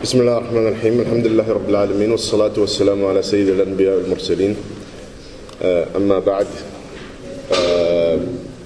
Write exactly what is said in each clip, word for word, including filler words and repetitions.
بسم الله الرحمن الرحيم الحمد لله رب العالمين والصلاة والسلام على سيد الأنبياء والمرسلين أما بعد. uh,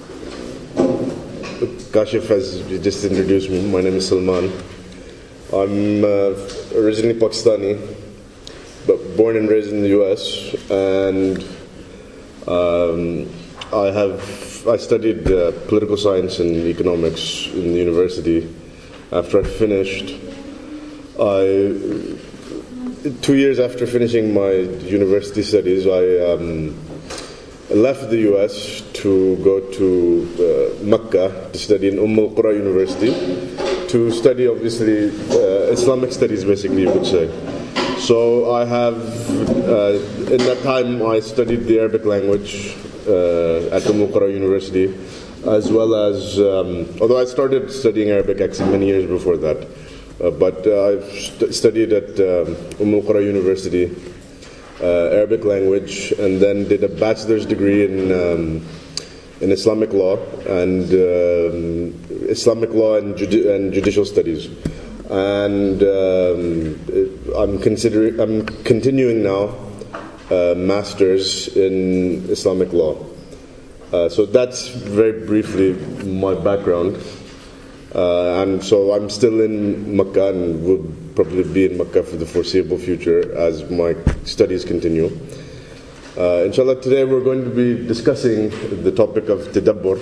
Kashif has just introduced me. My name is Salman. I'm uh, originally Pakistani but born and raised in the U S, and um, I have I studied uh, political science and economics in the university. After I finished I, two years after finishing my university studies, I um, left the U S to go to uh, Mecca to study in Umm al-Qura University, to study obviously uh, Islamic studies, basically you could say. So I have, uh, in that time I studied the Arabic language uh, at Umm al-Qura University, as well as, um, although I started studying Arabic actually many years before that. Uh, but uh, I've st- studied at um, Umm al-Qura University, uh, Arabic language, and then did a bachelor's degree in um, in Islamic law and um, Islamic law and, judi- and judicial studies. And um, I'm considering I'm continuing now uh, masters in Islamic law. Uh, so that's very briefly my background. Uh, and so I'm still in Mecca and will probably be in Mecca for the foreseeable future as my studies continue. Uh, inshallah, today we're going to be discussing the topic of tadabbur.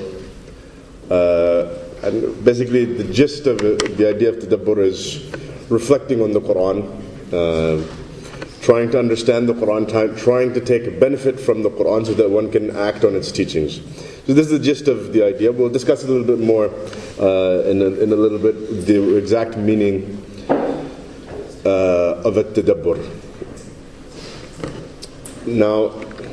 Uh, and basically the gist of it, the idea of tadabbur is reflecting on the Quran, uh, trying to understand the Quran, trying to take a benefit from the Quran so that one can act on its teachings. So this is the gist of the idea. We'll discuss a little bit more uh, in, a, in a little bit the exact meaning uh, of at-tadabbur. Now,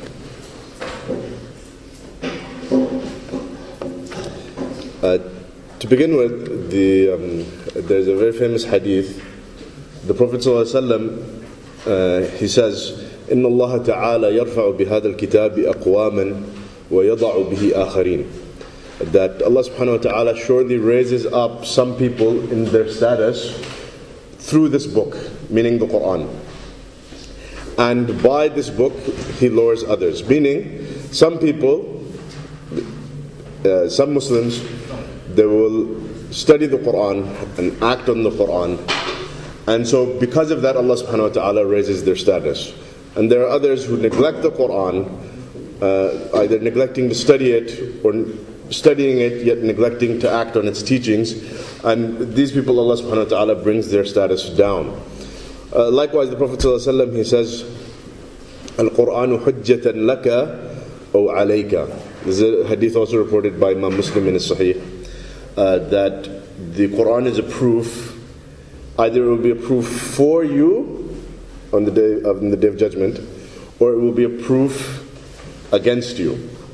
uh, to begin with, the um, there's a very famous hadith. The Prophet ﷺ, uh, he says, إن الله تعالى يرفع بهذا الكتاب أقواما وَيَضَعُ بِهِ آخَرِينَ, that Allah subhanahu wa ta'ala surely raises up some people in their status through this book, meaning the Quran. And by this book, He lowers others. Meaning, some people, uh, some Muslims, they will study the Quran and act on the Quran. And so because of that, Allah subhanahu wa ta'ala raises their status. And there are others who neglect the Quran, Uh, either neglecting to study it or studying it yet neglecting to act on its teachings, and these people Allah subhanahu wa ta'ala brings their status down. Uh, likewise, the Prophet ﷺ, he says, Al-Qur'anu hujjatan laka aw alayka. This is a hadith also reported by Imam Muslim in his Sahih, uh, that the Qur'an is a proof, either it will be a proof for you on the day of, on the day of judgment, or it will be a proof against you.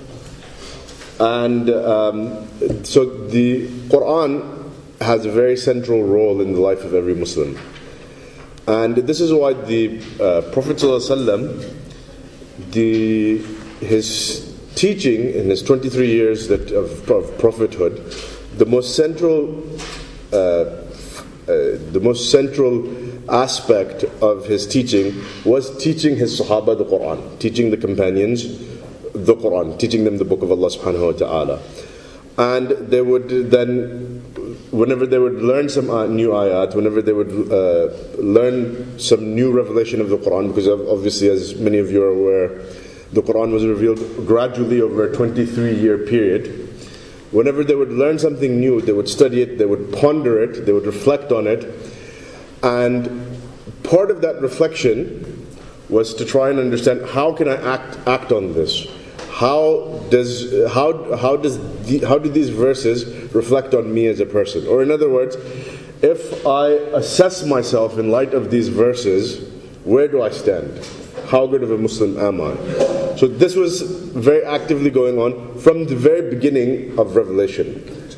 And um, so the Quran has a very central role in the life of every Muslim. And this is why the uh, Prophet ﷺ, the his teaching in his twenty-three years that of, of prophethood, the most central uh, uh, the most central aspect of his teaching was teaching his Sahaba the Quran, teaching the companions the Quran, teaching them the book of Allah subhanahu wa ta'ala. And they would then, whenever they would learn some new ayat, whenever they would uh, learn some new revelation of the Quran, because obviously, as many of you are aware, the Quran was revealed gradually over a twenty-three year period. Whenever they would learn something new, they would study it, they would ponder it, they would reflect on it. And part of that reflection was to try and understand, how can I act act on this? How does how how does the, how do these verses reflect on me as a person? Or in other words, if I assess myself in light of these verses, where do I stand? How good of a Muslim am I? So this was very actively going on from the very beginning of revelation.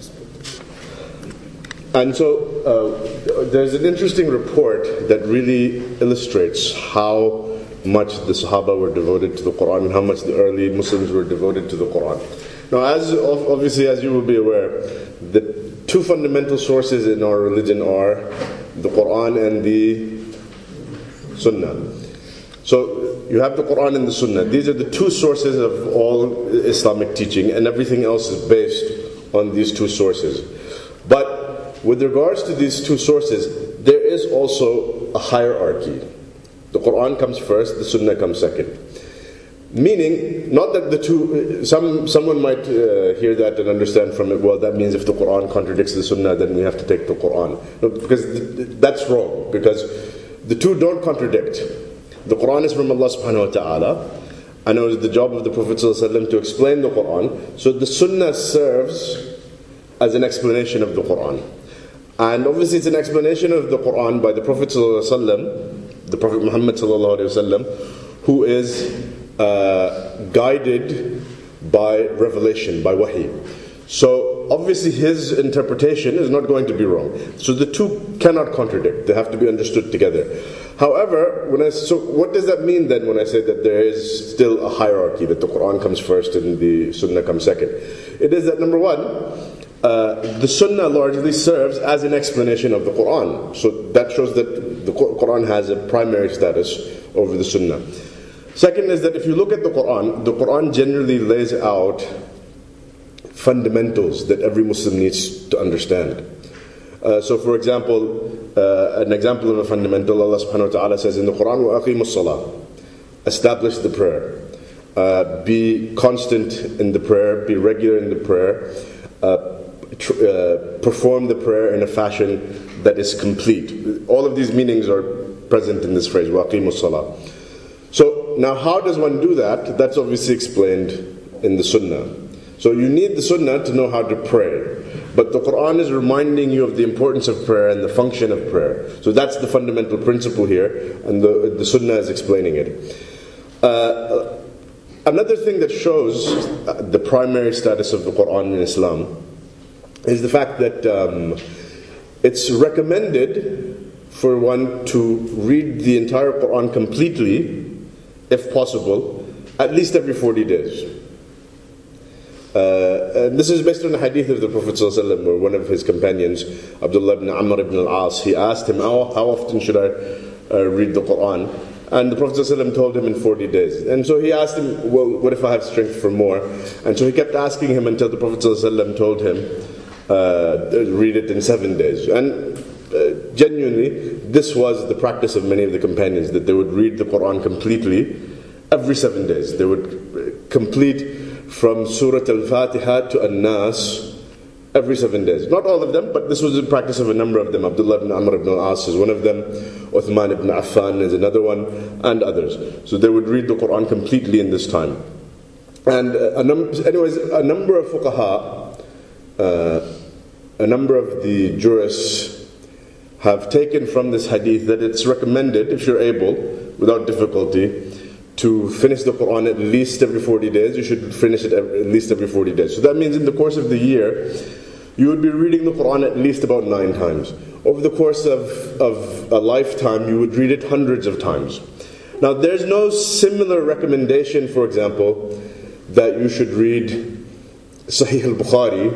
And so uh, there's an interesting report that really illustrates how much the Sahaba were devoted to the Quran and how much the early Muslims were devoted to the Quran. Now, as obviously as you will be aware, the two fundamental sources in our religion are the Quran and the Sunnah. So you have the Quran and the Sunnah. These are the two sources of all Islamic teaching, and everything else is based on these two sources. But with regards to these two sources, there is also a hierarchy. The Quran comes first, the Sunnah comes second. Meaning, not that the two, some someone might uh, hear that and understand from it, well, that means if the Quran contradicts the Sunnah, then we have to take the Quran. No, because th- that's wrong, because the two don't contradict. The Quran is from Allah subhanahu wa ta'ala, and it was the job of the Prophet ﷺ to explain the Quran, so the Sunnah serves as an explanation of the Quran. And obviously it's an explanation of the Quran by the Prophet ﷺ, the Prophet Muhammad ﷺ, who is Uh, guided by revelation, by wahi. So obviously his interpretation is not going to be wrong. So the two cannot contradict. They have to be understood together. However, when I so what does that mean then when I say that there is still a hierarchy, that the Quran comes first and the Sunnah comes second? It is that number one, uh, the Sunnah largely serves as an explanation of the Quran. So that shows that the Quran has a primary status over the Sunnah. Second is that if you look at the Quran, the Quran generally lays out fundamentals that every Muslim needs to understand. Uh, so for example, uh, an example of a fundamental, Allah subhanahu wa ta'ala says in the Quran, وَأَقِيمُوا الصَّلَاةِ, establish the prayer. Uh, be constant in the prayer, be regular in the prayer, uh, tr- uh, perform the prayer in a fashion that is complete. All of these meanings are present in this phrase, وَأَقِيمُوا الصَّلَاةِ. So now how does one do that? That's obviously explained in the Sunnah. So you need the Sunnah to know how to pray. But the Quran is reminding you of the importance of prayer and the function of prayer. So that's the fundamental principle here, and the, the Sunnah is explaining it. Uh, another thing that shows the primary status of the Quran in Islam is the fact that um, it's recommended for one to read the entire Quran completely, if possible, at least every forty days. Uh, and this is based on a hadith of the Prophet ﷺ, where one of his companions, Abdullah ibn Amr ibn al-As, he asked him, how, how often should I uh, read the Quran? And the Prophet ﷺ told him in forty days. And so he asked him, well, what if I have strength for more? And so he kept asking him until the Prophet ﷺ told him, uh, read it in seven days. And uh, genuinely, this was the practice of many of the companions, that they would read the Quran completely every seven days. They would complete from Surah Al-Fatiha to An-Nas every seven days. Not all of them, but this was the practice of a number of them. Abdullah ibn Amr ibn al-As is one of them, Uthman ibn Affan is another one, and others. So they would read the Quran completely in this time. And a num- anyways, a number of fuqaha, uh, a number of the jurists have taken from this hadith that it's recommended, if you're able, without difficulty, to finish the Quran at least every forty days. You should finish it every, at least every forty days. So that means in the course of the year, you would be reading the Quran at least about nine times. Over the course of, of a lifetime, you would read it hundreds of times. Now, there's no similar recommendation, for example, that you should read Sahih al-Bukhari,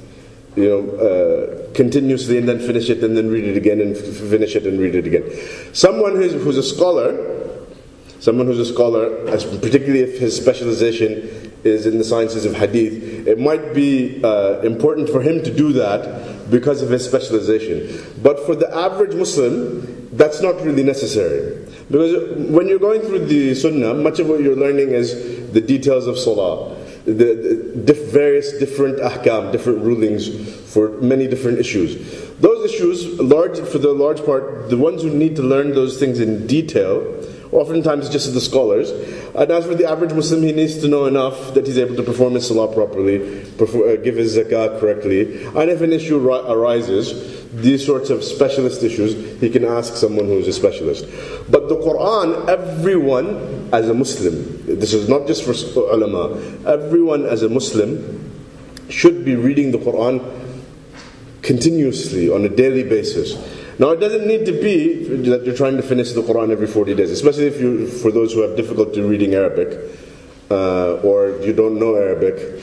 you know, uh, continuously and then finish it and then read it again and f- finish it and read it again. Someone who's, who's a scholar, someone who's a scholar, particularly if his specialization is in the sciences of hadith, it might be uh, important for him to do that because of his specialization. But for the average Muslim, that's not really necessary. Because when you're going through the Sunnah, much of what you're learning is the details of Salah, the, the diff- various different ahkam, different rulings for many different issues. Those issues, large for the large part, the ones who need to learn those things in detail, oftentimes just the scholars. And as for the average Muslim, he needs to know enough that he's able to perform his salah properly, perform, uh, give his zakah correctly. And if an issue ri- arises, these sorts of specialist issues, he can ask someone who's a specialist. But the Quran, everyone as a Muslim, this is not just for ulama, everyone as a Muslim should be reading the Quran continuously on a daily basis. Now, it doesn't need to be that you're trying to finish the Quran every forty days, especially if you, for those who have difficulty reading Arabic, uh, or you don't know Arabic.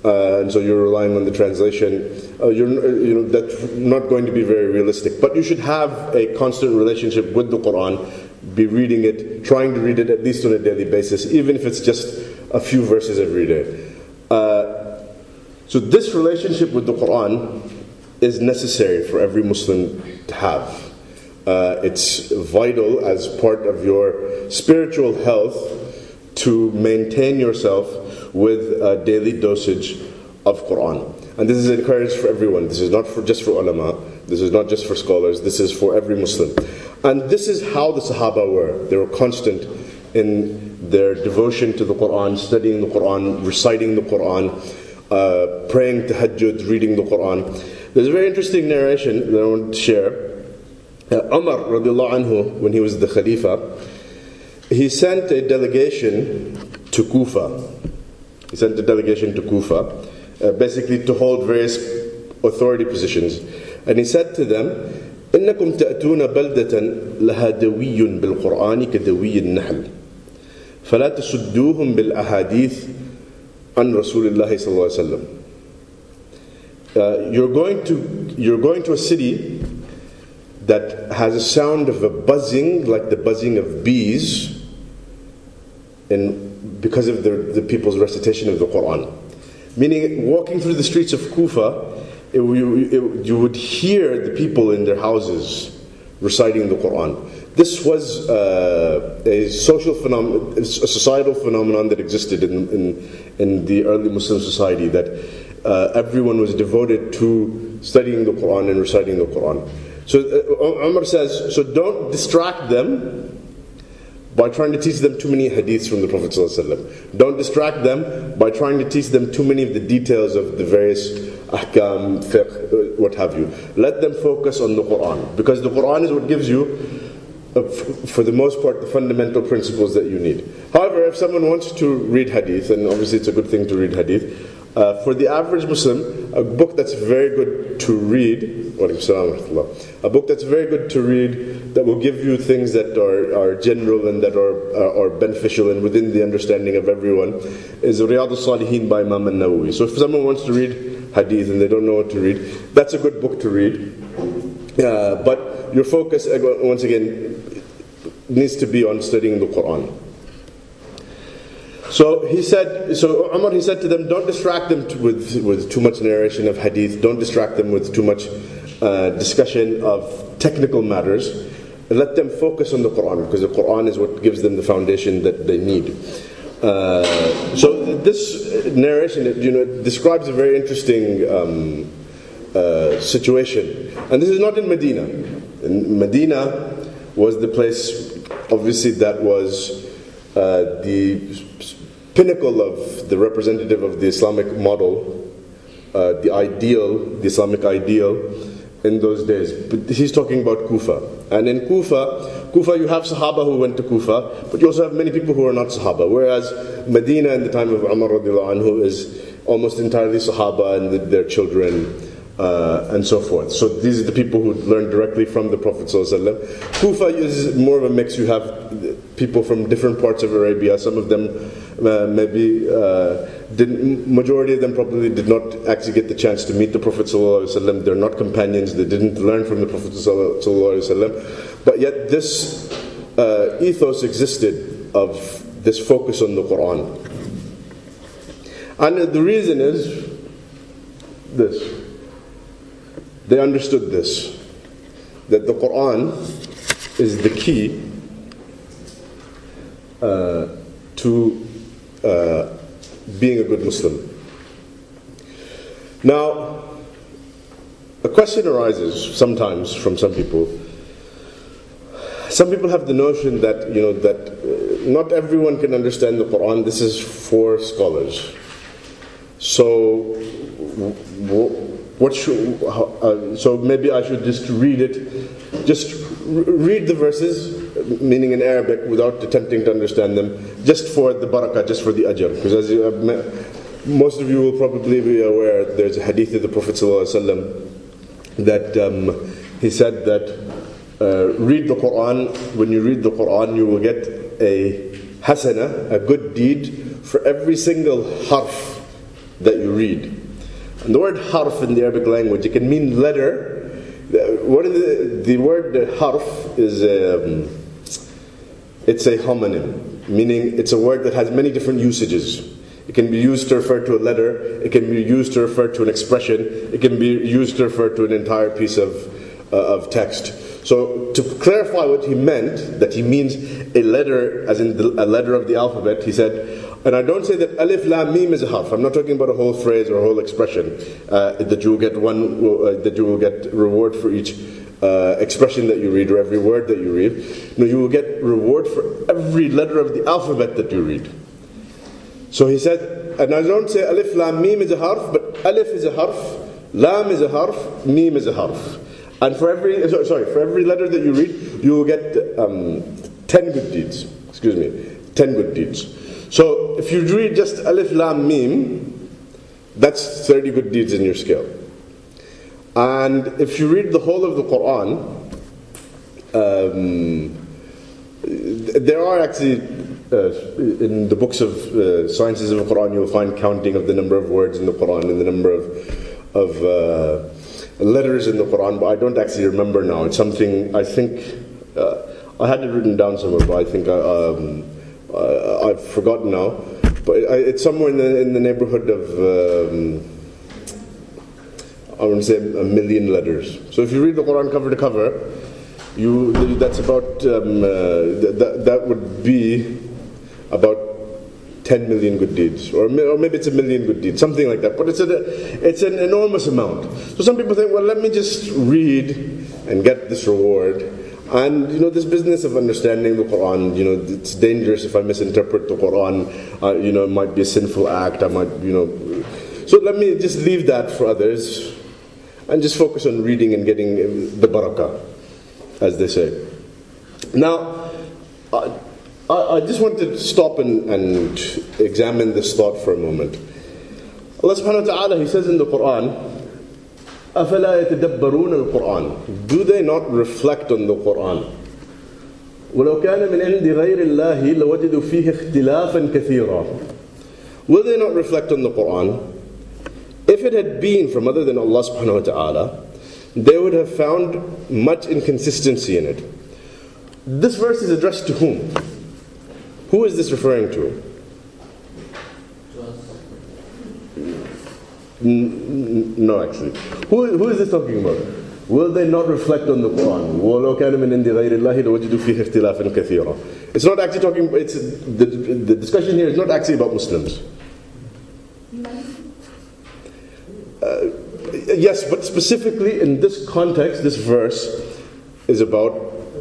uh, and so you're relying on the translation, uh, you're, you know, that's not going to be very realistic. But you should have a constant relationship with the Quran, be reading it, trying to read it at least on a daily basis, even if it's just a few verses every day. Uh, so this relationship with the Quran is necessary for every Muslim to have. Uh, it's vital as part of your spiritual health to maintain yourself with a daily dosage of Quran. And this is encouraged for everyone. This is not for just for ulama. This is not just for scholars. This is for every Muslim. And this is how the Sahaba were. They were constant in their devotion to the Quran, studying the Quran, reciting the Quran, uh, praying tahajjud, reading the Quran. There's a very interesting narration that I want to share. Uh, Umar radiallahu anhu, when he was the Khalifa, he sent a delegation to Kufa. He sent a delegation to Kufa, uh, basically to hold various authority positions. And he said to them, إنكم تأتون بلدة لها دوي بالقرآن كدوي النحل فلا تسدوهم بالأحاديث عن رسول الله صلى الله عليه وسلم. Uh, you're going to you're going to a city that has a sound of a buzzing like the buzzing of bees, and because of the, the people's recitation of the Quran. Meaning, walking through the streets of Kufa, it, it, you would hear the people in their houses reciting the Quran. This was uh, a social phenomenon, a societal phenomenon that existed in, in, in the early Muslim society, that uh, everyone was devoted to studying the Quran and reciting the Quran. So uh, Umar says, so don't distract them by trying to teach them too many hadiths from the Prophet ﷺ. Don't distract them by trying to teach them too many of the details of the various ahkam, fiqh, what have you. Let them focus on the Quran, because the Quran is what gives you, uh, f- for the most part, the fundamental principles that you need. However, if someone wants to read hadith, and obviously it's a good thing to read hadith, uh, for the average Muslim, a book that's very good to read, a book that's very good to read, that will give you things that are, are general and that are, are, are beneficial and within the understanding of everyone, is Riyadh al-Salihin by Imam al-Nawawi. So if someone wants to read hadith and they don't know what to read, that's a good book to read. Uh, but your focus, once again, needs to be on studying the Quran. So he said, so Umar, he said to them, don't distract them to, with, with too much narration of hadith, don't distract them with too much uh, discussion of technical matters. Let them focus on the Quran, because the Quran is what gives them the foundation that they need. Uh, so this narration, you know, describes a very interesting um, uh, situation. And this is not in Medina. In Medina was the place, obviously, that was uh, the pinnacle of the representative of the Islamic model, uh, the ideal, the Islamic ideal in those days. But he's talking about Kufa. And in Kufa, Kufa you have Sahaba who went to Kufa, but you also have many people who are not Sahaba. Whereas Medina in the time of Umar radiallahu anhu is almost entirely Sahaba and the, their children uh, and so forth. So these are the people who learned directly from the Prophet ﷺ. Kufa is more of a mix. You have people from different parts of Arabia. Some of them uh, maybe uh, didn't, majority of them probably did not actually get the chance to meet the Prophet ﷺ. They're not companions. They didn't learn from the Prophet ﷺ. But yet this uh, ethos existed of this focus on the Quran. And the reason is this. They understood this, that the Quran is the key uh, to uh, being a good Muslim. Now, a question arises sometimes from some people. Some people have the notion that, you know, that uh, not everyone can understand the Quran. This is for scholars. So, w- what should, uh, so maybe I should just read it, just r- read the verses, meaning in Arabic, without attempting to understand them, just for the barakah, just for the ajr. Because as you, uh, most of you will probably be aware, there's a hadith of the Prophet ﷺ that um, he said that uh, read the Quran. When you read the Quran, you will get a hasana, a good deed, for every single harf that you read. And the word harf in the Arabic language, it can mean letter. What is the, the word harf is um, it's a homonym, meaning it's a word that has many different usages. It can be used to refer to a letter, it can be used to refer to an expression, it can be used to refer to an entire piece of, uh, of text. So to clarify what he meant, that he means a letter as in the, a letter of the alphabet, he said, and I don't say that alif lam mim is a harf. I'm not talking about a whole phrase or a whole expression, uh, that you will get one, uh, that you will get reward for each uh, expression that you read or every word that you read. No, you will get reward for every letter of the alphabet that you read. So he said, and I don't say alif lam mim is a harf, but alif is a harf, lam is a harf, mim is a harf. And for every, sorry, for every letter that you read, you will get um, ten good deeds. Excuse me, ten good deeds. So if you read just alif lam mim, that's thirty good deeds in your scale. And if you read the whole of the Quran, um, there are actually uh, in the books of uh, sciences of the Quran, you'll find counting of the number of words in the Quran and the number of of uh, letters in the Quran, but I don't actually remember now. It's something I think uh, I had it written down somewhere, but I think I, um, I, I've forgotten now. But it's somewhere in the in the neighborhood of um, I want to say a million letters. So if you read the Quran cover to cover, you that's about um, uh, that that would be about ten million good deeds, or or maybe it's a million good deeds, something like that. But it's a it's an enormous amount. So some people think, well, let me just read and get this reward. And you know, this business of understanding the Quran, you know, it's dangerous if I misinterpret the Quran. Uh, you know, it might be a sinful act. I might, you know. So let me just leave that for others, and just focus on reading and getting the barakah, as they say. Now, I, I just want to stop and, and examine this thought for a moment. Allah subhanahu wa ta'ala, He says in the Quran, أَفَلَا يَتَدَبَّرُونَ الْقُرْآنِ. Do they not reflect on the Quran? وَلَوْ كَانَ مِنْ عِنْدِ غَيْرِ اللَّهِ لَوَجِدُوا فِيهِ اخْتِلَافًا كَثِيرًا. Will they not reflect on the Quran? If it had been from other than Allah subhanahu wa ta'ala, they would have found much inconsistency in it. This verse is addressed to whom? Who is this referring to? No, actually. Who, who is this talking about? Will they not reflect on the Quran? وَلَوْ كَانَ مِنْ عِنْدِ غَيْرِ اللَّهِ لَوَجِدُوا فِيهِ اخْتِلَافًا كَثِيرًا. It's not actually talking, it's, the, the discussion here is not actually about Muslims. Uh, yes, but specifically in this context, this verse is about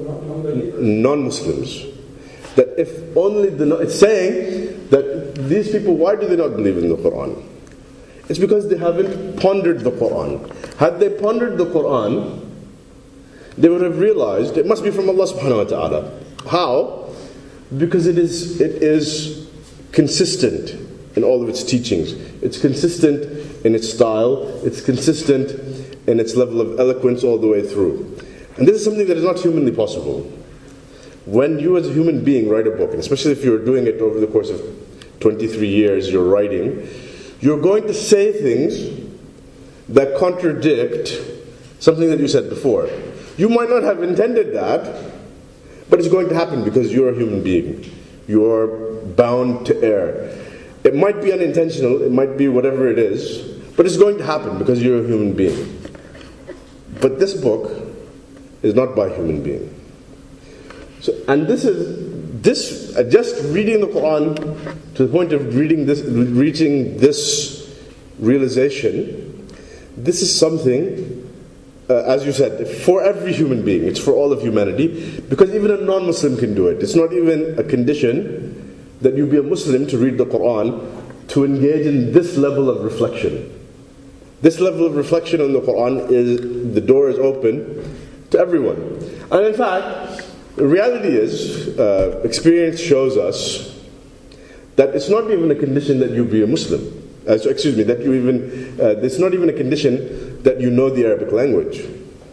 non-Muslims. That if only the, it's saying that these people, why do they not believe in the Quran? It's because they haven't pondered the Quran. Had they pondered the Quran, they would have realized it must be from Allah subhanahu wa ta'ala. How? Because it is it is consistent in all of its teachings. It's consistent in its style. It's consistent in its level of eloquence all the way through. And this is something that is not humanly possible. When you as a human being write a book, and especially if you're doing it over the course of twenty-three years, you're writing, you're going to say things that contradict something that you said before. You might not have intended that, but it's going to happen because you're a human being. You're bound to err. It might be unintentional, it might be whatever it is, but it's going to happen because you're a human being. But this book is not by a human being. So, and this is this uh, just reading the Quran to the point of reading this, reaching this realization. This is something, uh, as you said, for every human being. It's for all of humanity, because even a non-Muslim can do it. It's not even a condition that you be a Muslim to read the Quran to engage in this level of reflection. This level of reflection on the Quran is the door is open to everyone, and in fact. The reality is, uh, experience shows us that it's not even a condition that you be a Muslim. Uh, so, excuse me, that you even, uh, it's not even a condition that you know the Arabic language.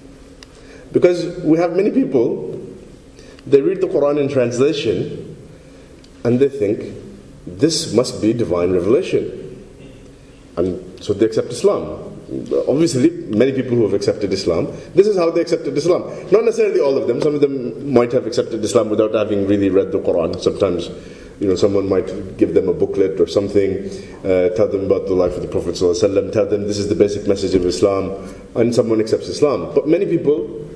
Because we have many people, they read the Quran in translation, and they think, this must be divine revelation. And so they accept Islam. Obviously, many people who have accepted Islam, this is how they accepted Islam. Not necessarily all of them. Some of them might have accepted Islam without having really read the Quran. Sometimes, you know, someone might give them a booklet or something, uh, tell them about the life of the Prophet ﷺ, tell them this is the basic message of Islam, and someone accepts Islam. But many people,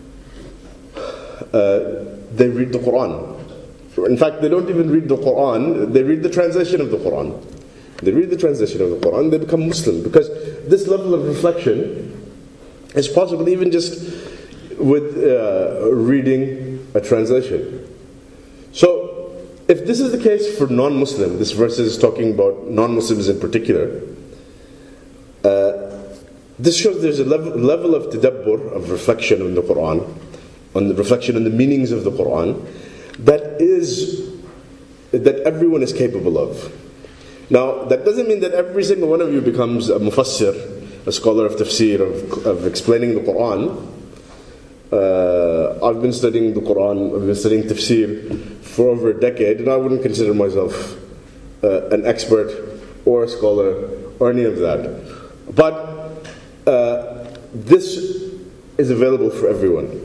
uh, they read the Quran. In fact, they don't even read the Quran, they read the translation of the Quran. They read the translation of the Quran, they become Muslim. Because this level of reflection is possible even just with uh, reading a translation. So, if this is the case for non-Muslim, this verse is talking about non-Muslims in particular, uh, this shows there's a level, level of tadabbur, of reflection on the Quran, on the reflection on the meanings of the Quran, that is, that everyone is capable of. Now, that doesn't mean that every single one of you becomes a mufassir, a scholar of tafsir, of, of explaining the Quran. Uh, I've been studying the Quran, I've been studying tafsir for over a decade, and I wouldn't consider myself uh, an expert or a scholar or any of that. But uh, this is available for everyone.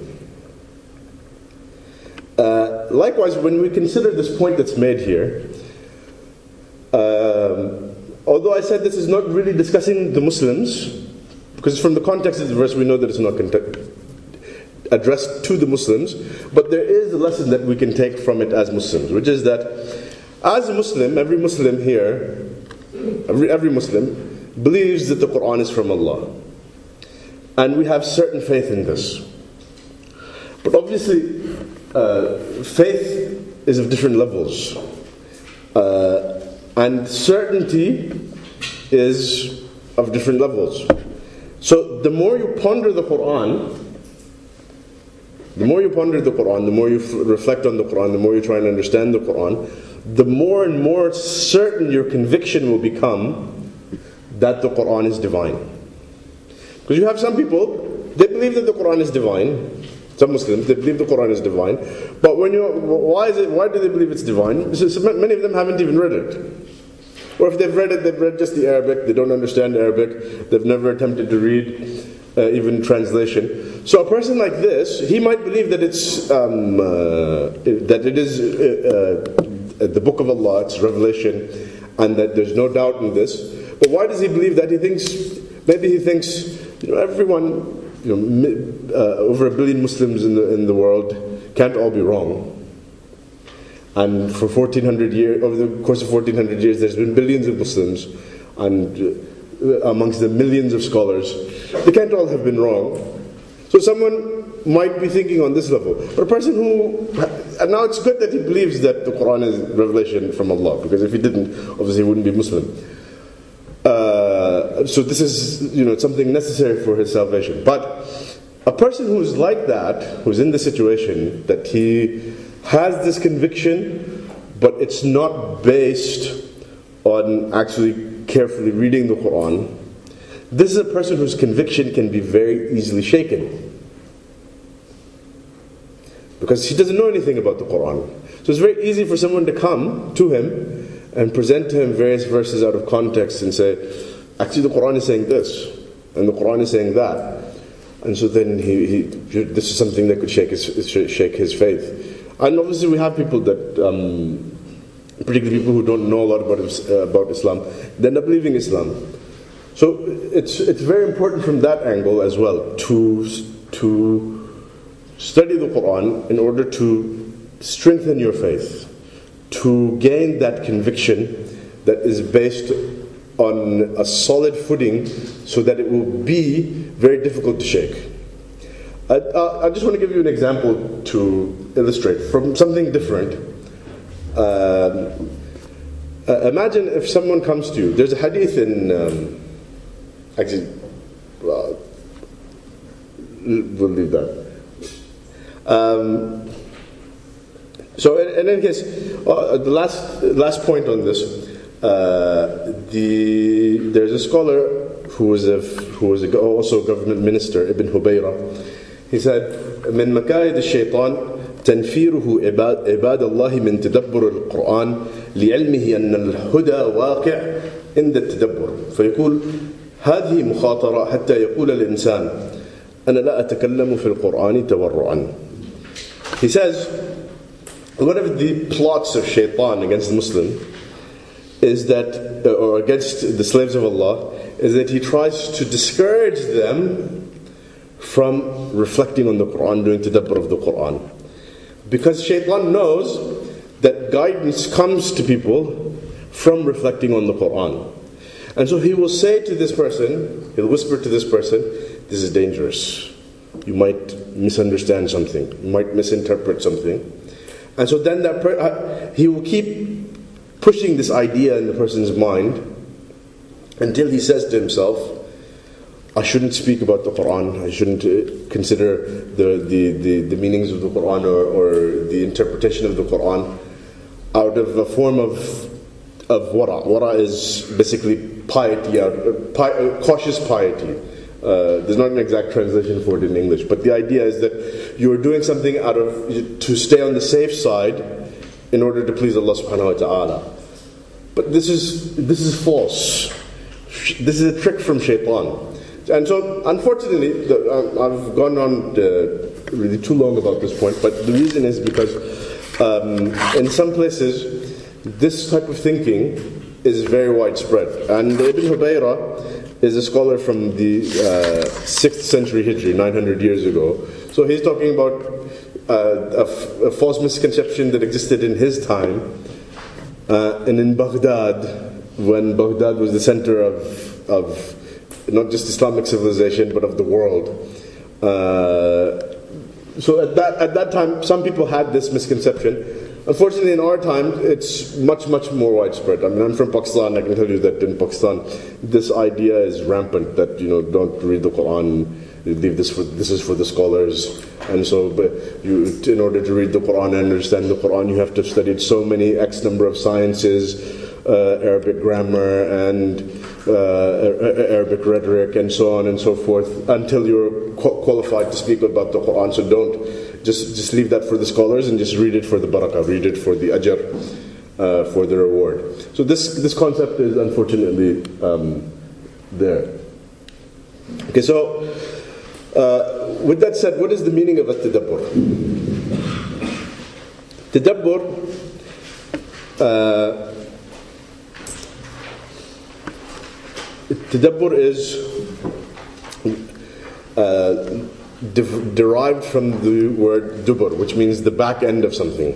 Uh, likewise, when we consider this point that's made here, um, although I said this is not really discussing the Muslims, because from the context of the verse we know that it's not context, addressed to the Muslims, but there is a lesson that we can take from it as Muslims, which is that as a Muslim, every Muslim here, every, every Muslim believes that the Quran is from Allah. And we have certain faith in this. But obviously, uh, faith is of different levels. Uh, and certainty is of different levels. So the more you ponder the Quran, The more you ponder the Quran, the more you f- reflect on the Quran, the more you try and understand the Quran, the more and more certain your conviction will become that the Quran is divine. Because you have some people, they believe that the Quran is divine. Some Muslims, they believe the Quran is divine. But when you, why is it? Why do they believe it's divine? So many of them haven't even read it. Or if they've read it, they've read just the Arabic. They don't understand Arabic. They've never attempted to read uh, even translation. So a person like this, he might believe that it's um, uh, that it is uh, uh, the book of Allah, it's revelation, and that there's no doubt in this. But why does he believe that? He thinks maybe he thinks you know everyone, you know, uh, over a billion Muslims in the in the world can't all be wrong. And for fourteen hundred years, over the course of fourteen hundred years, there's been billions of Muslims, and uh, amongst the millions of scholars, they can't all have been wrong. So someone might be thinking on this level. But a person who, and now it's good that he believes that the Quran is revelation from Allah, because if he didn't, obviously he wouldn't be Muslim. Uh, so this is, you know, something necessary for his salvation. But a person who's like that, who's in the situation that he has this conviction, but it's not based on actually carefully reading the Quran, this is a person whose conviction can be very easily shaken. Because he doesn't know anything about the Quran. So it's very easy for someone to come to him and present to him various verses out of context and say, actually the Quran is saying this, and the Quran is saying that. And so then he, he this is something that could shake his, shake his faith. And obviously we have people that, um, particularly people who don't know a lot about, uh, about Islam, they end up leaving Islam. So it's it's very important from that angle as well to to study the Quran in order to strengthen your faith, to gain that conviction that is based on a solid footing, so that it will be very difficult to shake. I, uh, I just want to give you an example to illustrate from something different. Uh, uh, imagine if someone comes to you. There's a hadith in. Um, Actually, well, we'll leave that. Um, so, in, in any case, uh, the last last point on this, uh, the there's a scholar who was a who was a, also a government minister, Ibn Hubayra. He said, "من مكايد الشيطان تنفيره عباد عباد الله من تدبر القرآن لعلمه أن الهدى واقع in the tadabbur. فيقول هذه مخاطرة حتى يقول الإنسان أنا لا أتكلم في القرآن تورعا. He says, one of the plots of shaitan against the Muslim is that, or against the slaves of Allah, is that he tries to discourage them from reflecting on the Quran, doing tadabbur of the Quran. Because shaitan knows that guidance comes to people from reflecting on the Quran. And so he will say to this person, he'll whisper to this person, this is dangerous. You might misunderstand something. You might misinterpret something. And so then that per- he will keep pushing this idea in the person's mind until he says to himself, I shouldn't speak about the Quran. I shouldn't consider the, the, the, the meanings of the Quran or, or the interpretation of the Quran out of a form of of wara. Wara is basically piety, uh, pi- uh, cautious piety. Uh, there's not an exact translation for it in English, but the idea is that you are doing something out of to stay on the safe side in order to please Allah subhanahu wa ta'ala. But this is this is false. This is a trick from shaitan. And so, unfortunately, the, uh, I've gone on uh, really too long about this point, but the reason is because um, in some places this type of thinking is very widespread. And Ibn Hubayra is a scholar from the uh, sixth century Hijri, nine hundred years ago. So he's talking about uh, a, f- a false misconception that existed in his time. Uh, and in Baghdad, when Baghdad was the center of, of not just Islamic civilization, but of the world. Uh, so at that, at that time, some people had this misconception. Unfortunately, in our time, it's much, much more widespread. I mean, I'm from Pakistan. I can tell you that in Pakistan, this idea is rampant. That you know, don't read the Quran. Leave this for this is for the scholars. And so, but you, in order to read the Quran and understand the Quran, you have to have studied so many X number of sciences, uh, Arabic grammar and uh, Arabic rhetoric, and so on and so forth, until you're qualified to speak about the Quran. So don't. Just just leave that for the scholars and just read it for the barakah, read it for the ajr, uh, for the reward. So this this concept is unfortunately um, there. Okay, so uh, with that said, what is the meaning of at-tadabbur? Tadabbur uh, Tadabbur is uh, De- derived from the word dubur, which means the back end of something.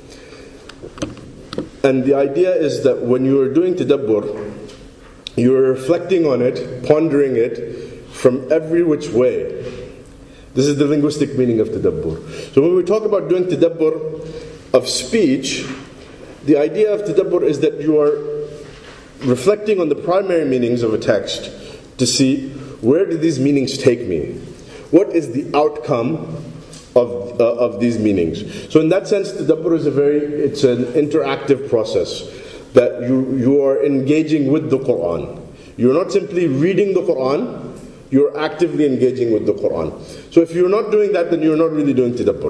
And the idea is that when you are doing tadabbur, you are reflecting on it, pondering it from every which way. This is the linguistic meaning of tadabbur. So when we talk about doing tadabbur of speech, the idea of tadabbur is that you are reflecting on the primary meanings of a text to see, where do these meanings take me? What is the outcome of uh, of these meanings? So in that sense, tadabbur is a very, it's an interactive process that you you are engaging with the Quran. You're not simply reading the Quran, you're actively engaging with the Quran. So if you're not doing that, then you're not really doing tadabbur.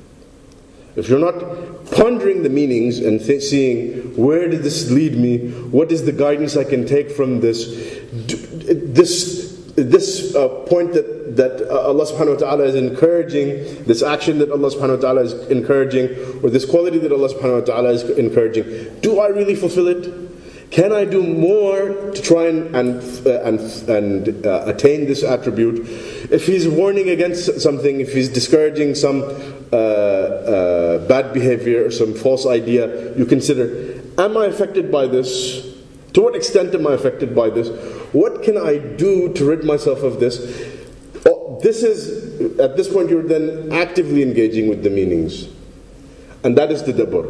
If you're not pondering the meanings and th- seeing, where did this lead me? What is the guidance I can take from this? This This uh, point that, that uh, Allah subhanahu wa ta'ala is encouraging, this action that Allah subhanahu wa ta'ala is encouraging, or this quality that Allah subhanahu wa ta'ala is encouraging, do I really fulfill it? Can I do more to try and and uh, and, and uh, attain this attribute? If He's warning against something, if He's discouraging some uh, uh, bad behavior or some false idea, you consider, am I affected by this? To what extent am I affected by this? What can I do to rid myself of this? Oh, this is, at this point, you're then actively engaging with the meanings. And that is tadabbur.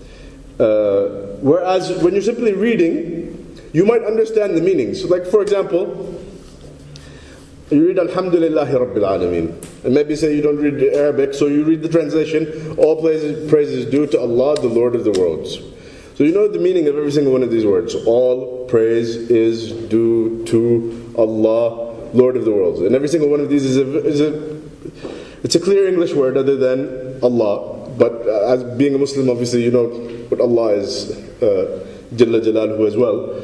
Uh, whereas when you're simply reading, you might understand the meanings. So like, for example, you read Alhamdulillahi Rabbil Alameen. And maybe say you don't read Arabic, so you read the translation, all praises, praises due to Allah, the Lord of the worlds. So you know the meaning of every single one of these words. All praise is due to Allah, Lord of the worlds. And every single one of these is a, is a it's a clear English word other than Allah. But uh, as being a Muslim, obviously you know what Allah is, uh, Jalla Jalaluhu as well.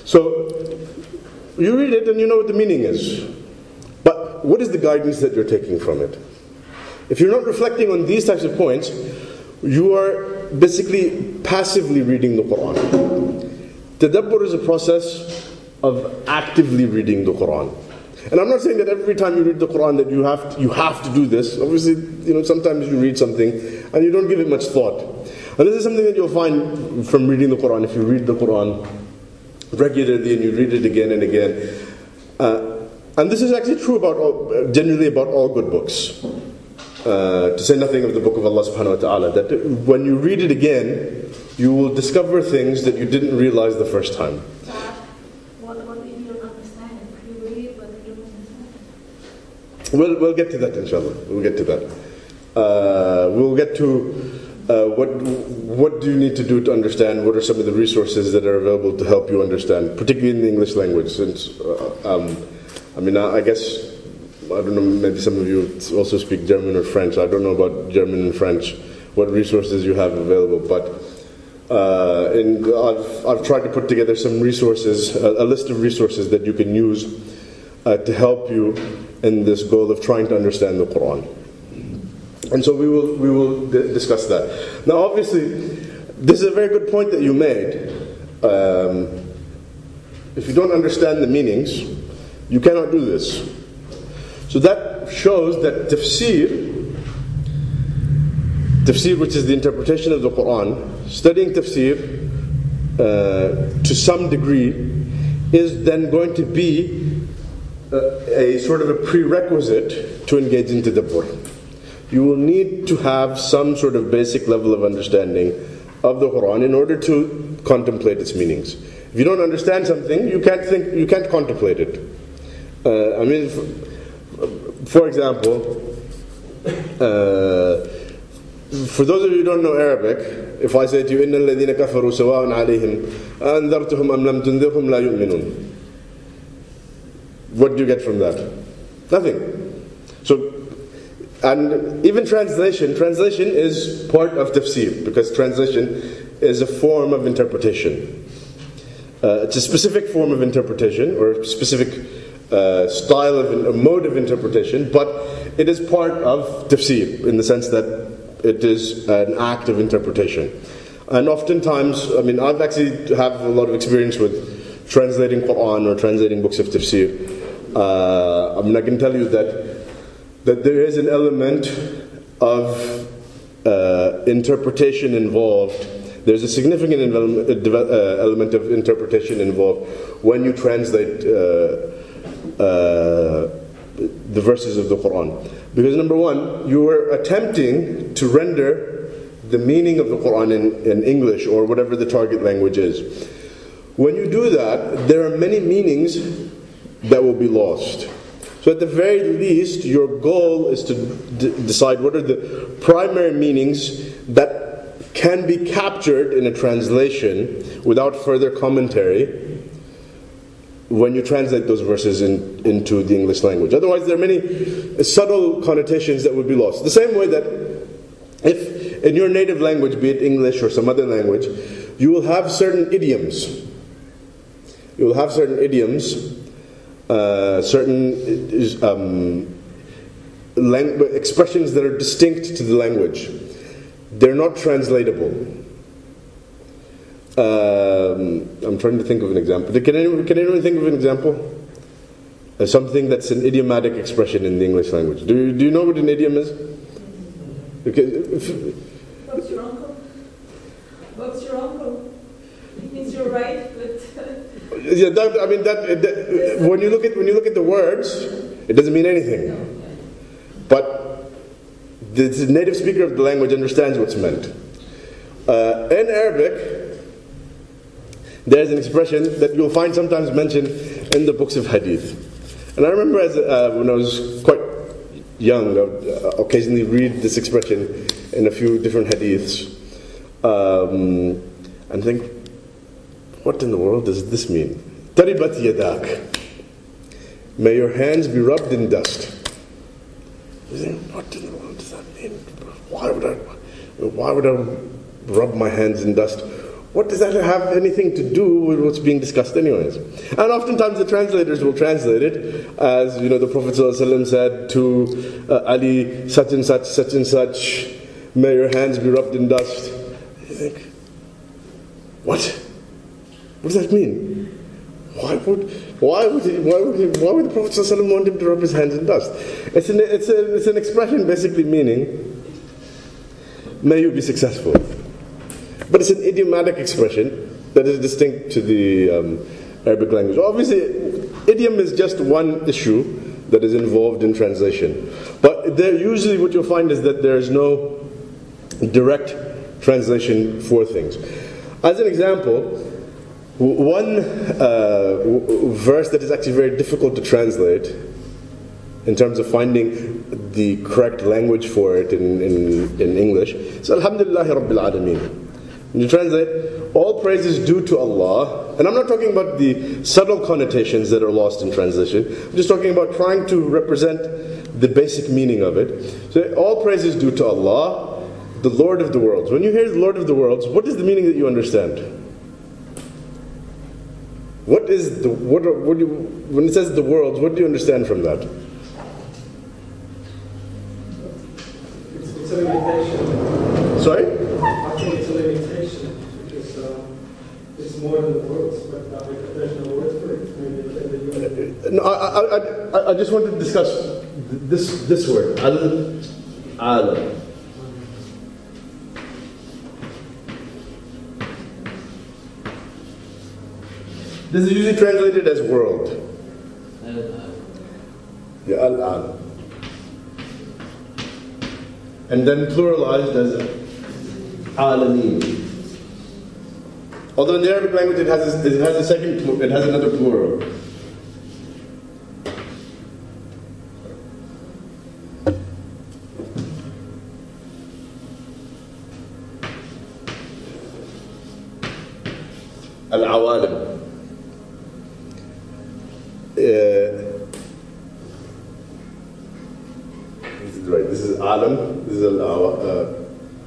So, you read it and you know what the meaning is. But what is the guidance that you're taking from it? If you're not reflecting on these types of points, you are basically passively reading the Quran. Tadabbur is a process of actively reading the Quran. And I'm not saying that every time you read the Quran that you have to, you have to do this. Obviously, you know, sometimes you read something and you don't give it much thought. And this is something that you'll find from reading the Quran. If you read the Quran regularly and you read it again and again. Uh, and this is actually true about all, generally about all good books. Uh, to say nothing of the book of Allah subhanahu wa ta'ala, that when you read it again, you will discover things that you didn't realize the first time. What, what if you don't understand it? You read it, but you don't understand it. We'll, we'll get to that, inshallah. We'll get to that. Uh, we'll get to uh, what what do you need to do to understand, what are some of the resources that are available to help you understand, particularly in the English language. Since, uh, um, I mean, I, I guess... I don't know, maybe some of you also speak German or French. I don't know about German and French, what resources you have available. But uh, in, I've, I've tried to put together some resources, a, a list of resources that you can use uh, to help you in this goal of trying to understand the Quran. And so we will, we will d- discuss that. Now obviously, this is a very good point that you made. Um, if you don't understand the meanings, you cannot do this. So that shows that tafsir, tafsir which is the interpretation of the Quran, studying tafsir uh, to some degree is then going to be a, a sort of a prerequisite to engage in tadabbur. You will need to have some sort of basic level of understanding of the Quran in order to contemplate its meanings. If you don't understand something, you can't think, you can't contemplate it. Uh, I mean, for example, uh, for those of you who don't know Arabic, if I say to you, إِنَّ الَّذِينَ كَفَرُوا سَوَاءٌ عَلَيْهِمْ أَنذَرْتُهُمْ أَمْ لَمْ تُنذِرْهُمْ لَا يُؤْمِنُونَ. What do you get from that? Nothing. So, and even translation, translation is part of tafsir, because translation is a form of interpretation. Uh, it's a specific form of interpretation, or a specific Uh, style of a mode of interpretation, but it is part of tafsir in the sense that it is an act of interpretation. And oftentimes, I mean, I've actually have a lot of experience with translating Quran or translating books of tafsir. Uh, I mean, I can tell you that that there is an element of uh, interpretation involved. There's a significant element of interpretation involved when you translate Uh, Uh, the verses of the Quran. Because number one, you are attempting to render the meaning of the Quran in, in English or whatever the target language is. When you do that, there are many meanings that will be lost. So at the very least, your goal is to d- decide what are the primary meanings that can be captured in a translation without further commentary when you translate those verses in, into the English language. Otherwise, there are many subtle connotations that would be lost. The same way that if in your native language, be it English or some other language, you will have certain idioms. You will have certain idioms, uh, certain um, lang- expressions that are distinct to the language. They're not translatable. Um, I'm trying to think of an example. Can anyone, can anyone think of an example? Uh, something that's an idiomatic expression in the English language. Do you, do you know what an idiom is? Okay. What's your uncle? What's your uncle? It means you're right, but yeah, that, I mean that, that. When you look at when you look at the words, it doesn't mean anything. But the native speaker of the language understands what's meant. Uh, in Arabic, there's an expression that you'll find sometimes mentioned in the books of hadith. And I remember as uh, when I was quite young, I would uh, occasionally read this expression in a few different hadiths um, and think, what in the world does this mean? Taribat yadak. May your hands be rubbed in dust. You think, what in the world does that mean? Why would I, why would I rub my hands in dust? what does that have anything to do with what's being discussed anyways? And oftentimes the translators will translate it as, you know, the Prophet ﷺ said to uh, Ali, such and such, such and such, may your hands be rubbed in dust. You think, what? What does that mean? Why would, why would, he, why would, he, why would the Prophet ﷺ want him to rub his hands in dust? It's an, it's, a, it's an expression basically meaning, may you be successful. But it's an idiomatic expression that is distinct to the um, Arabic language. Obviously, idiom is just one issue that is involved in translation. But there, usually what you'll find is that there is no direct translation for things. As an example, one uh, verse that is actually very difficult to translate in terms of finding the correct language for it in, in, in English is Alhamdulillahi Rabbil Alameen. When you translate, all praise is due to Allah, and I'm not talking about the subtle connotations that are lost in translation, I'm just talking about trying to represent the basic meaning of it. So all praise is due to Allah, the Lord of the worlds. When you hear the Lord of the worlds, what is the meaning that you understand? What is the, what, are, what do you, when it says the worlds, what do you understand from that? It's, it's a limitation. Sorry? I think it's a limitation because um, it's more than the words, but uh, there's no words for it. Maybe no, I, I, I, I just want to discuss this this word, al-alam. This is usually translated as world. Yeah, al-alam. And then pluralized as alameen. Although in the Arabic language it has a, it has a second, it has another plural. Al-awalim. Uh, this is right. This is alam. This is al-awa. Uh,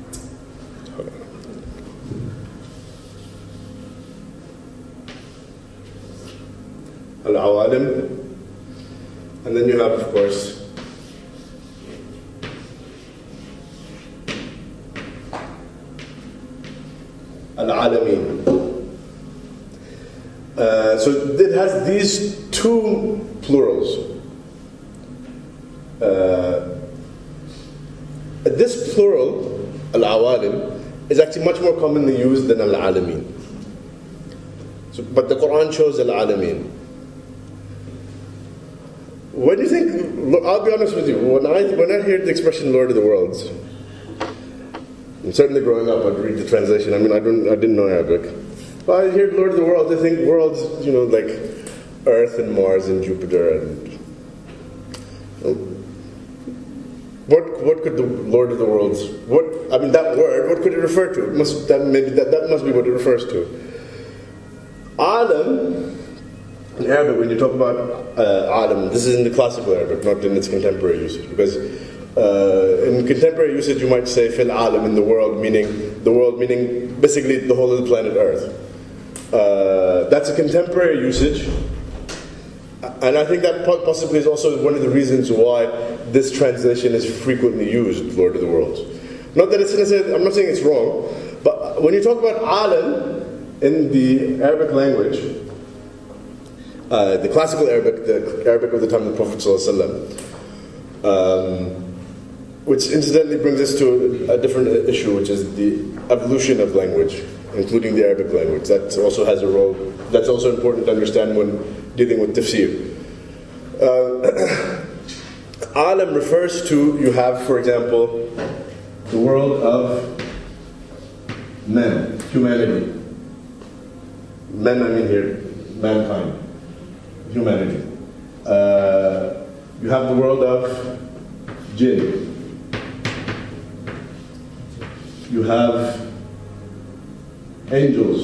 Al-awalim, and then you have, of course, Al-alameen. Uh, so it has these two plurals. Uh, this plural, Al-awalim, is actually much more commonly used than Al-alameen. So, but the Quran chose Al-alameen. When you think, I'll be honest with you, when I when I hear the expression "Lord of the Worlds," and certainly growing up, I'd read the translation. I mean, I don't, I didn't know Arabic, but I hear "Lord of the Worlds." I think worlds, you know, like Earth and Mars and Jupiter, and you know, what what could the Lord of the Worlds? What I mean, that word, what could it refer to? It must that maybe that, that must be what it refers to. Alam. In Arabic, when you talk about uh, alam, this is in the classical Arabic, not in its contemporary usage. Because uh, in contemporary usage, you might say fil alam, in the world, meaning the world, meaning basically the whole of the planet Earth. Uh, that's a contemporary usage, and I think that possibly is also one of the reasons why this translation is frequently used, Lord of the Worlds. Not that it's necessarily, I'm not saying it's wrong, but when you talk about alam in the Arabic language, Uh, the classical Arabic, the Arabic of the time of the Prophet ﷺ, um, which incidentally brings us to a different issue, which is the evolution of language, including the Arabic language. That also has a role. That's also important to understand when dealing with tafsir. Uh, Alam refers to, you have, for example, the world of men, humanity. Men, I mean here, mankind. Humanity. Uh, you have the world of jinn. You have angels.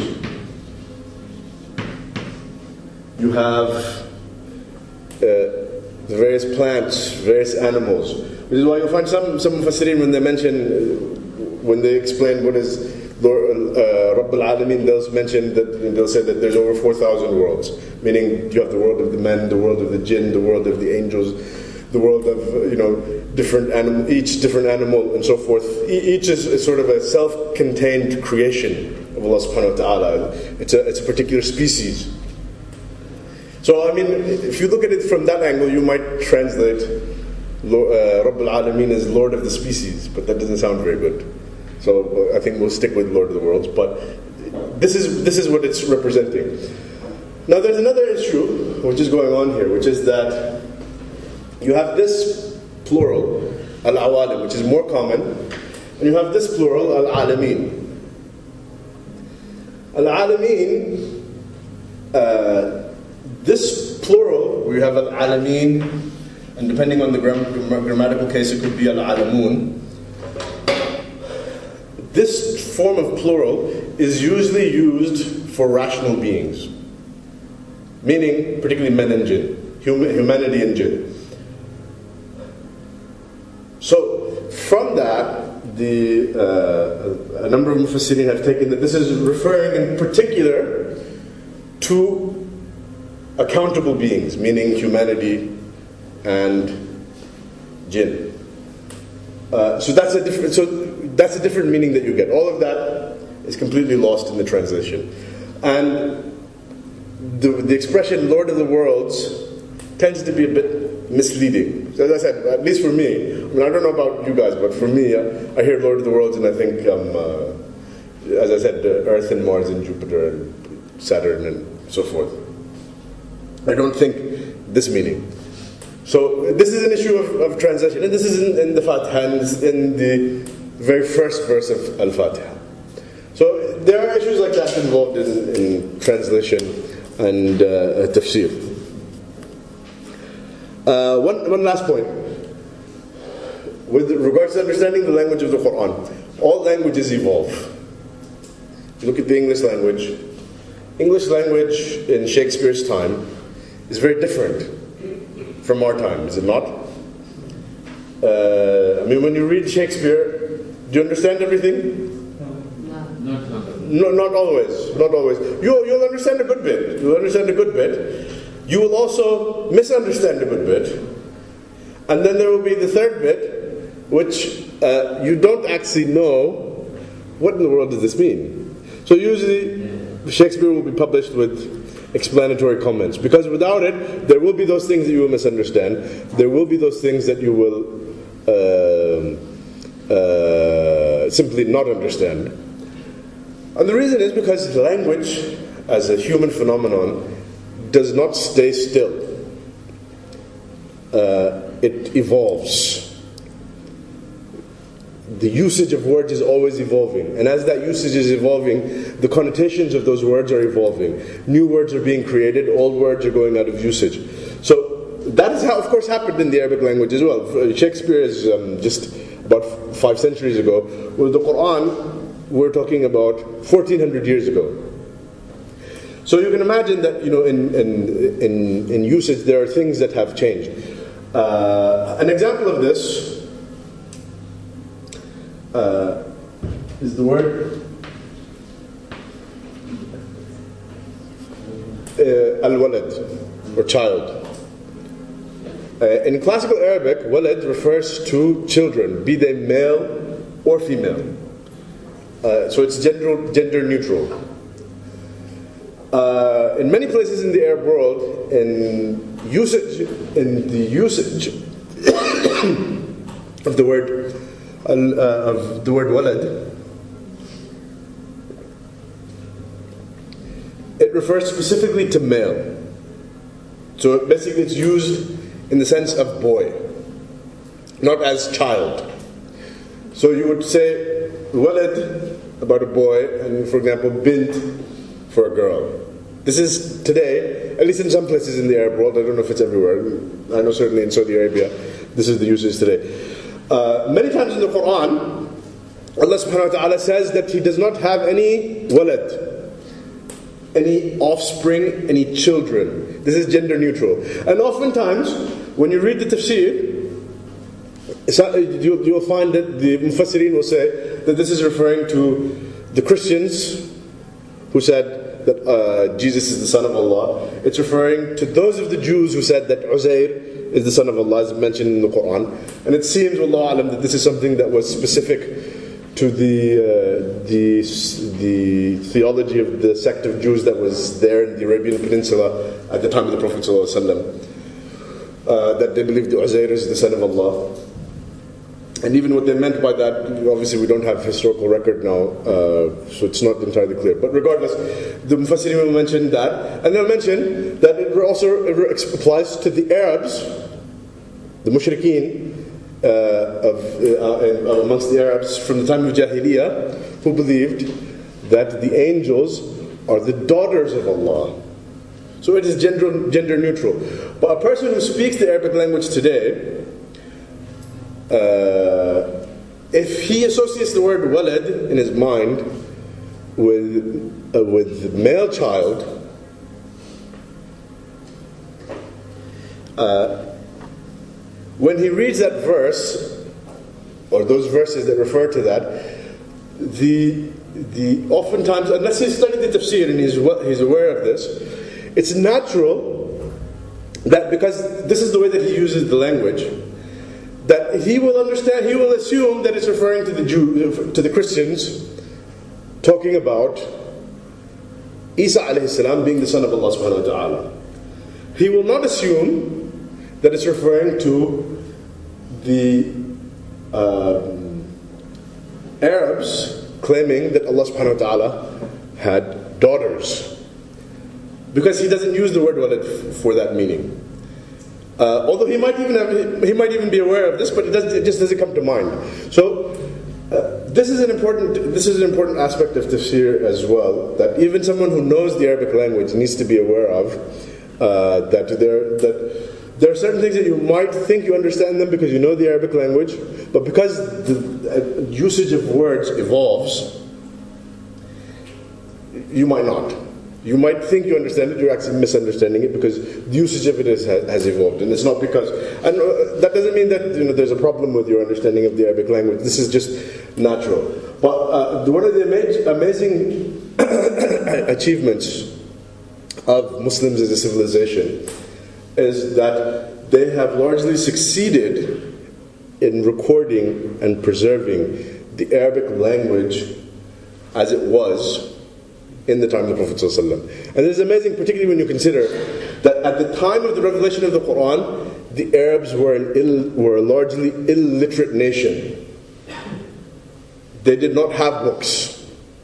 You have uh, the various plants, various animals. Which is why you'll find some some Mufassirin when they mention, when they explain what is Lord, uh, Rabb al-Alameen, they'll mention that, they'll say that there's over four thousand worlds, meaning you have the world of the men, the world of the jinn, the world of the angels, the world of, you know, different animal, each different animal and so forth. E- each is, is sort of a self-contained creation of Allah subhanahu wa ta'ala. It's a, it's a particular species. So, I mean, if you look at it from that angle, you might translate uh, Rabb al-Alameen as Lord of the species, but that doesn't sound very good. So I think we'll stick with Lord of the Worlds, but this is this is what it's representing. Now there's another issue which is going on here, which is that you have this plural, al-awalim, which is more common, and you have this plural, al-alameen. Al-alameen, uh, this plural, where you have al-alameen, and depending on the gram- grammatical case, it could be al-alamun. This form of plural is usually used for rational beings, meaning particularly men and jinn, hum- humanity and jinn. So from that, the uh, a number of mufassirin have taken that this is referring in particular to accountable beings, meaning humanity and jinn. Uh, so that's a different. So that's a different meaning that you get. All of that is completely lost in the translation, and the, the expression "Lord of the Worlds" tends to be a bit misleading. So as I said, at least for me. I mean, I don't know about you guys, but for me, uh, I hear "Lord of the Worlds" and I think, um, uh, as I said, uh, Earth and Mars and Jupiter and Saturn and so forth. I don't think this meaning. So this is an issue of, of translation, and this is in, in the Fatiha, and this is in the very first verse of Al-Fatiha. So there are issues like that involved in, in translation and uh, tafsir. Uh, one, one last point. With regards to understanding the language of the Quran, all languages evolve. If you look at the English language, English language in Shakespeare's time is very different from our time, is it not? Uh, I mean, when you read Shakespeare, do you understand everything? No, not, no, not always. Not always. You'll, you'll understand a good bit. You'll understand a good bit. You will also misunderstand a good bit. And then there will be the third bit, which uh, you don't actually know, what in the world does this mean? So usually, Shakespeare will be published with explanatory comments, because without it, there will be those things that you will misunderstand. There will be those things that you will uh, uh, simply not understand. And the reason is because language, as a human phenomenon, does not stay still. Uh, it evolves. The usage of words is always evolving. And as that usage is evolving, the connotations of those words are evolving. New words are being created, old words are going out of usage. So that is how, of course, happened in the Arabic language as well. Shakespeare is um, just about five centuries ago. With the Quran, we're talking about fourteen hundred years ago. So you can imagine that, you know, in, in, in, in usage, there are things that have changed. Uh, an example of this Uh, is the word uh, al-walad, or child. Uh, in classical Arabic, walad refers to children, be they male or female. Uh, so it's gender, gender neutral. Uh, in many places in the Arab world, in usage, in the usage of the word Uh, of the word walad, it refers specifically to male. So basically it's used in the sense of boy, not as child. So you would say walad about a boy, and for example bint for a girl. This is today, at least in some places in the Arab world, I don't know if it's everywhere. I know certainly in Saudi Arabia this is the usage today. Uh, many times in the Quran, Allah subhanahu wa ta'ala says that He does not have any walad, any offspring, any children. This is gender neutral. And oftentimes, when you read the tafsir, you'll find that the mufassirin will say that this is referring to the Christians who said that uh, Jesus is the Son of Allah. It's referring to those of the Jews who said that Uzair is the Son of Allah, as mentioned in the Quran. And it seems, Wallahu Alam, that this is something that was specific to the uh, the the theology of the sect of Jews that was there in the Arabian Peninsula at the time of the Prophet ﷺ. Uh, that they believed that Uzair is the Son of Allah. And even what they meant by that, obviously we don't have historical record now, uh, so it's not entirely clear. But regardless, the Mufassirin will mention that. And they'll mention that it also applies to the Arabs, the Mushrikeen, uh, of, uh, uh, amongst the Arabs from the time of Jahiliyyah, who believed that the angels are the daughters of Allah. So it is gender, gender neutral. But a person who speaks the Arabic language today, Uh, if he associates the word walad in his mind with uh, with male child, uh, when he reads that verse or those verses that refer to that, the the oftentimes, unless he's studied the tafsir and he's he's aware of this, it's natural that because this is the way that he uses the language, that he will understand, he will assume that it's referring to the Jew, to the Christians, talking about Isa alayhi salam being the son of Allah subhanahu wa ta'ala. He will not assume that it's referring to the um, Arabs claiming that Allah subhanahu wa ta'ala had daughters, because he doesn't use the word walad for that meaning. Uh, although he might even have, he might even be aware of this, but it, doesn't, it just doesn't come to mind. So uh, this is an important this is an important aspect of tafsir as well. That even someone who knows the Arabic language needs to be aware of. Uh, that there that there are certain things that you might think you understand them because you know the Arabic language, but because the uh, usage of words evolves, you might not. You might think you understand it, you're actually misunderstanding it because the usage of it is, has, has evolved. And it's not because... And uh, that doesn't mean that, you know, there's a problem with your understanding of the Arabic language. This is just natural. But uh, one of the ama- amazing achievements of Muslims as a civilization is that they have largely succeeded in recording and preserving the Arabic language as it was in the time of the Prophet ﷺ. And this is amazing, particularly when you consider that at the time of the revelation of the Quran, the Arabs were an ill, were a largely illiterate nation. They did not have books.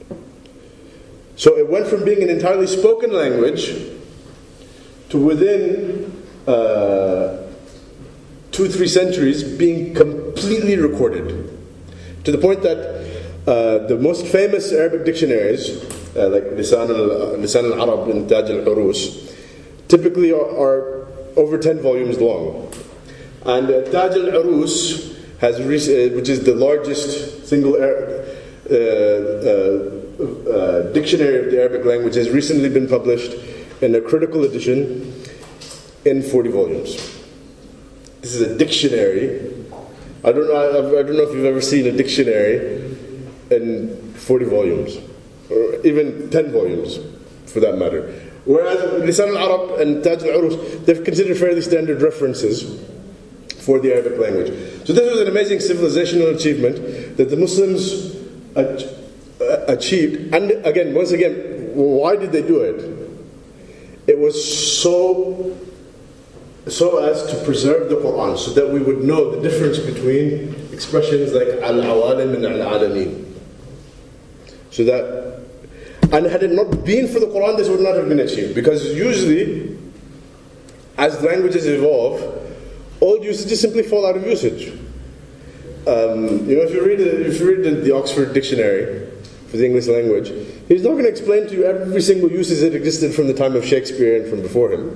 So it went from being an entirely spoken language to within uh, two, three centuries being completely recorded. To the point that uh, the most famous Arabic dictionaries, Uh, like Lisan al-Arab and Taj al-Urus, typically are, are over ten volumes long. And uh, Taj al-Urus, has re- uh, which is the largest single Arab, uh, uh, uh, dictionary of the Arabic language, has recently been published in a critical edition in forty volumes. This is a dictionary. I don't know, I don't know if you've ever seen a dictionary in forty volumes. Or even ten volumes, for that matter. Whereas Lisan al-Arab and Taj al-Urus, they're considered fairly standard references for the Arabic language. So this was an amazing civilizational achievement that the Muslims achieved. And again, once again, why did they do it? It was so, so as to preserve the Quran, so that we would know the difference between expressions like al-awalim and al-alamin. So that, and had it not been for the Quran, this would not have been achieved. Because usually, as languages evolve, old usages simply fall out of usage. Um, you know, if you read the, if you read the, the Oxford Dictionary for the English language, he's not going to explain to you every single usage that existed from the time of Shakespeare and from before him.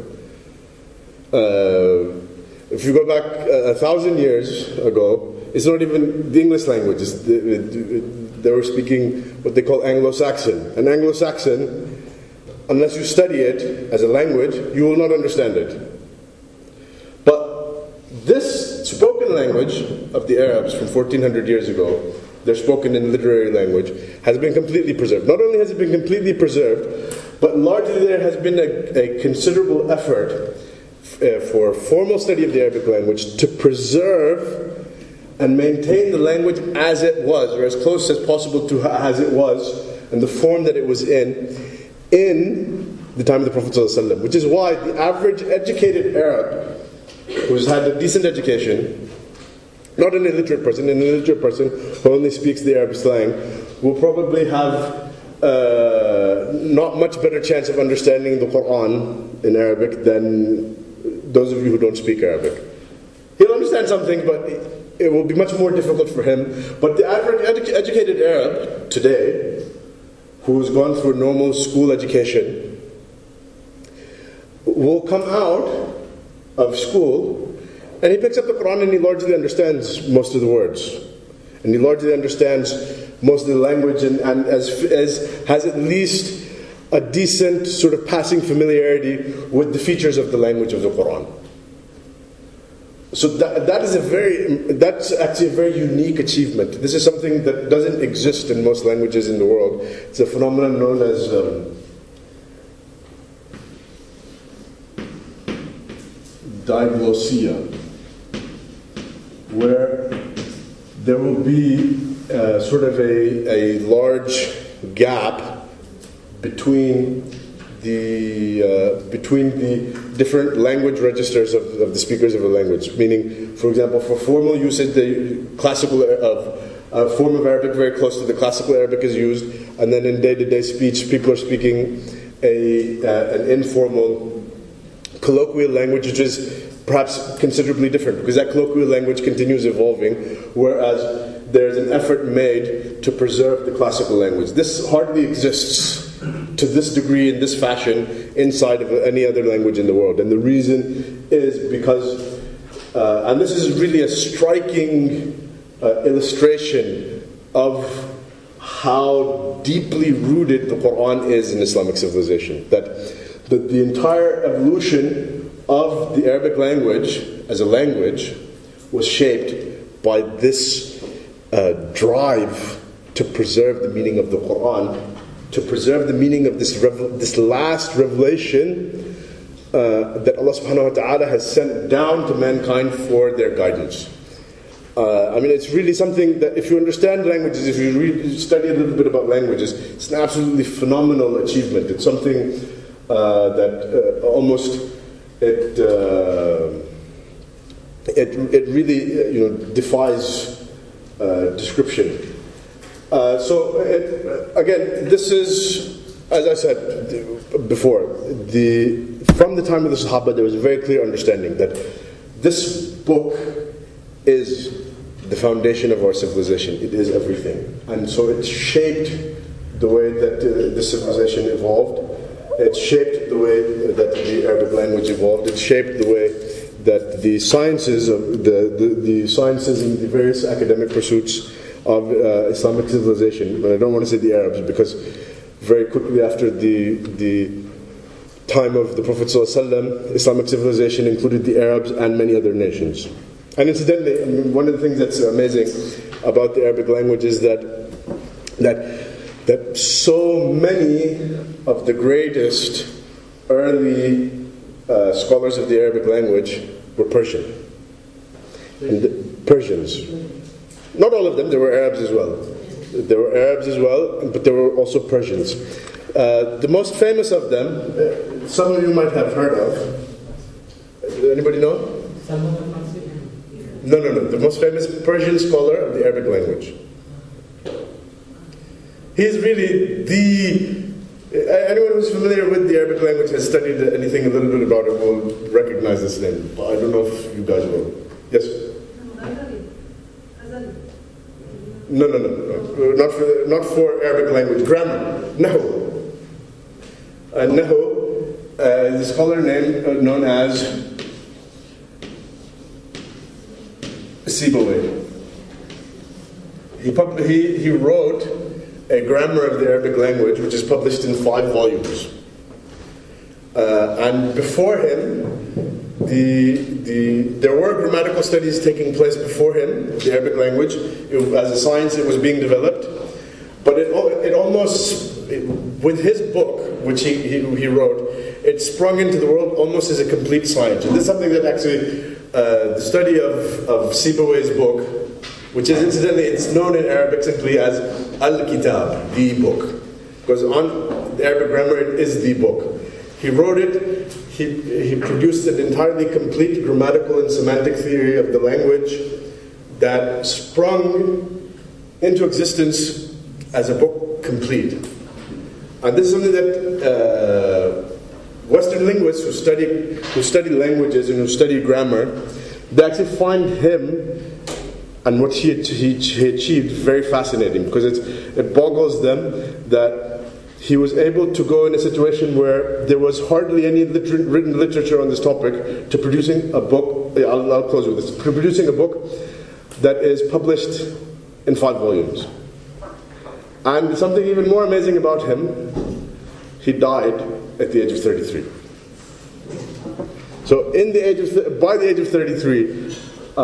Uh, if you go back a, a thousand years ago, it's not even the English language. It's the, it, they were speaking what they call Anglo-Saxon. And Anglo-Saxon, unless you study it as a language, you will not understand it. But this spoken language of the Arabs from fourteen hundred years ago they're spoken in literary language, has been completely preserved. Not only has it been completely preserved, but largely there has been a, a considerable effort uh, for formal study of the Arabic language to preserve and maintain the language as it was, or as close as possible to as it was, and the form that it was in, in the time of the Prophet ﷺ. Which is why the average educated Arab, who's had a decent education, not an illiterate person, an illiterate person who only speaks the Arabic slang, will probably have uh, not much better chance of understanding the Quran in Arabic than those of you who don't speak Arabic. He'll understand something, but it will be much more difficult for him. But the average edu- educated Arab today, who's gone through a normal school education, will come out of school and he picks up the Quran and he largely understands most of the words. And he largely understands most of the language and, and as, as has at least a decent sort of passing familiarity with the features of the language of the Quran. So that, that is a very, that's actually a very unique achievement. This is something that doesn't exist in most languages in the world. It's a phenomenon known as um, diglossia, where there will be uh, sort of a, a large gap between the uh, between the different language registers of, of the speakers of a language. Meaning, for example, for formal usage, the classical of a form of Arabic very close to the classical Arabic is used, and then in day-to-day speech, people are speaking a uh, an informal colloquial language, which is perhaps considerably different, because that colloquial language continues evolving, whereas there's an effort made to preserve the classical language. This hardly exists to this degree, in this fashion, inside of any other language in the world. And the reason is because, uh, and this is really a striking uh, illustration of how deeply rooted the Quran is in Islamic civilization. That, that the entire evolution of the Arabic language as a language was shaped by this uh, drive to preserve the meaning of the Quran, to preserve the meaning of this revel- this last revelation uh, that Allah subhanahu wa ta'ala has sent down to mankind for their guidance. Uh, I mean, it's really something that if you understand languages, if you read, study a little bit about languages, it's an absolutely phenomenal achievement. It's something uh, that uh, almost it uh, it it really you know defies uh, description. Uh, so it, again, this is, as I said before, the from the time of the Sahaba, there was a very clear understanding that this book is the foundation of our civilization. It is everything, and so it shaped the way that uh, the civilization evolved. It shaped the way that the Arabic language evolved. It shaped the way that the sciences of the the, the sciences and the various academic pursuits of uh, Islamic civilization. But I don't want to say the Arabs, because very quickly after the the time of the Prophet ﷺ, Islamic civilization included the Arabs and many other nations. And incidentally, I mean, one of the things that's amazing about the Arabic language is that that that so many of the greatest early uh, scholars of the Arabic language were Persian. And the Persians. Not all of them, there were Arabs as well. There were Arabs as well, but there were also Persians. Uh, the most famous of them, uh, some of you might have heard of. Anybody know? No, no, no. The most famous Persian scholar of the Arabic language. He's really the... Anyone who's familiar with the Arabic language, has studied anything a little bit about it, will recognize this name. But I don't know if you guys will. Yes? No, no, no, no. Not for, not for Arabic language. Grammar. Nahu. Uh, Nahu uh, is a scholar name, uh, known as Sibawayh. He, pub- he, he wrote a grammar of the Arabic language, which is published in five volumes. Uh, and before him, the, the, there were grammatical studies taking place before him, the Arabic language. It, as a science, it was being developed. But it, it almost, it, with his book, which he, he, he wrote, it sprung into the world almost as a complete science. And this is something that actually, uh, the study of, of Sibawayh's book, which is incidentally, it's known in Arabic simply as Al-Kitab, the book. Because on the Arabic grammar, it is the book. He wrote it, he, he produced an entirely complete grammatical and semantic theory of the language that sprung into existence as a book complete. And this is something that uh, Western linguists who study, who study languages and who study grammar, they actually find him and what he, he, he achieved very fascinating, because it's, it boggles them that he was able to go in a situation where there was hardly any liter- written literature on this topic to producing a book. I'll, I'll close with this. Producing a book that is published in five volumes. And something even more amazing about him, he died at the age of thirty-three. So, in the age of th- by the age of thirty-three, uh,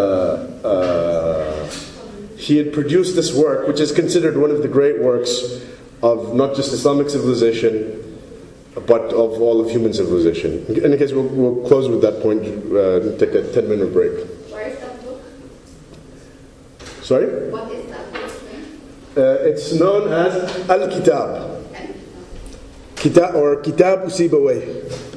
uh, he had produced this work, which is considered one of the great works of not just Islamic civilization, but of all of human civilization. In any case, we'll, we'll close with that point, uh, take a ten minute break. Where is that book? Sorry? What is that book? Uh, it's known as Al-Kitab. Kitab or Kitab Sibawayh.